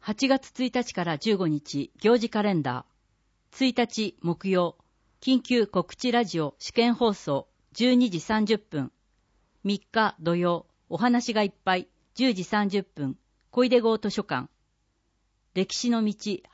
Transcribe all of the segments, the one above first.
8月1日から15日行事カレンダー。1日木曜、緊急告知ラジオ試験放送12時30分。3日土曜、お話がいっぱい10時30分。小出郷図書館。歴史の道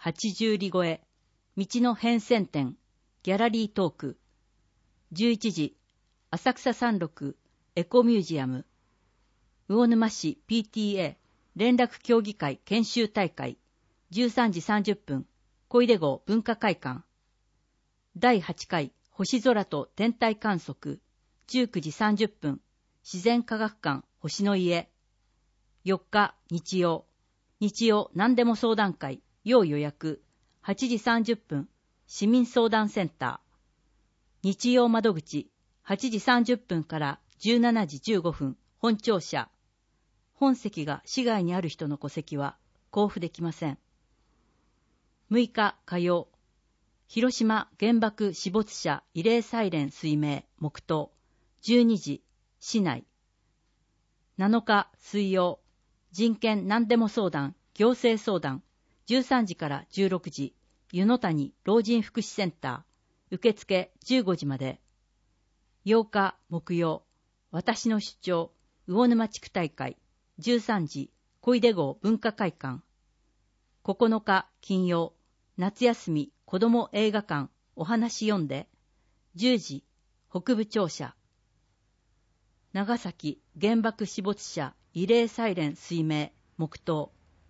80里超え。道の変遷点。ギャラリートーク。11時、浅草山麓エコミュージアム。魚沼市 PTA 連絡協議会研修大会13時30分。小出郷文化会館。第8回星空と天体観測19時30分。自然科学館星の家。4日日曜何でも相談会要予約8時30分。市民相談センター。日曜窓口8時30分から17時15分。本庁舎。本席が市外にある人の戸籍は交付できません。6日火曜、広島原爆死没者慰霊祭典水明黙祷12時市内。7日水曜、人権何でも相談行政相談13時から16時湯の谷老人福祉センター。受付15時まで。8日木曜、私の出張魚沼地区大会13時小出郷文化会館。9日金曜、夏休み子ども映画館お話読んで10時北部庁舎。長崎原爆死没者慰霊祭典水明黙祷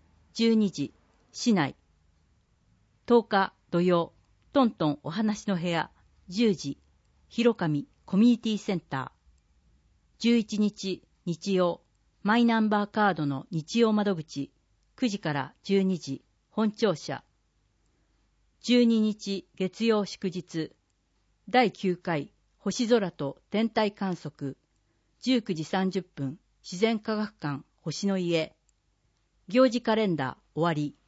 12時市内。10日土曜、トントンお話の部屋10時広上コミュニティセンター。11日日曜、マイナンバーカードの日曜窓口9時から12時本庁舎。12日月曜祝日第9回星空と天体観測19時30分。自然科学館星の家。行事カレンダー終わり。